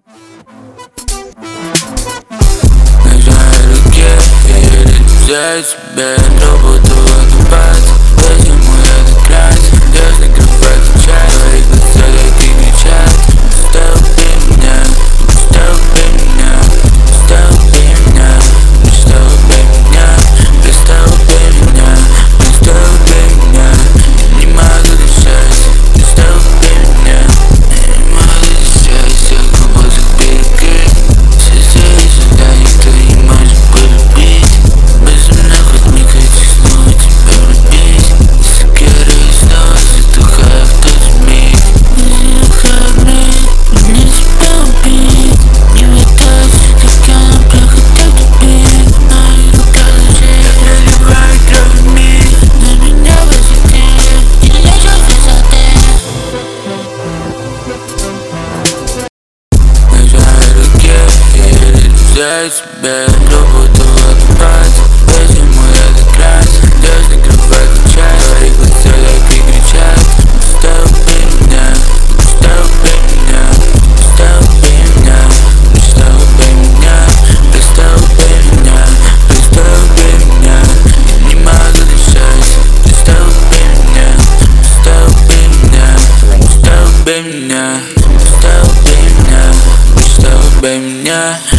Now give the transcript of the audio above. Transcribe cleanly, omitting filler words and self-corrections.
Нажимай руке и еле взять себя. Я буду окупаться, если мой этот глянц. Звездный график отвечает, твои глаза как и кричат. Столби меня, столби меня, столби меня, столби меня, столби меня, столби меня. Не могу дышать, столби меня, не могу дышать. Я глубоко перекрыт, все свои сюда никто не может полюбить. Безумно хоть не хочу снова тебя любить. Сигареты снова затухаю в тот же миг. Не храбрый, мне тебя убить. Не хватает всех, как я проходил тупик. Мои руки лежит, я проливаю кровь в миг. На меня высоты, и лежу с высоты. Нажимай руке и еле взять себя. Я буду окупаться, если мой этот глянц. Звездный график отвечает, твои глаза как и кричат. Столби меня, столби меня, столби меня, столби меня, столби меня, столби меня. Не могу дышать, столби меня, столби меня, столби меня, столби меня, столби меня.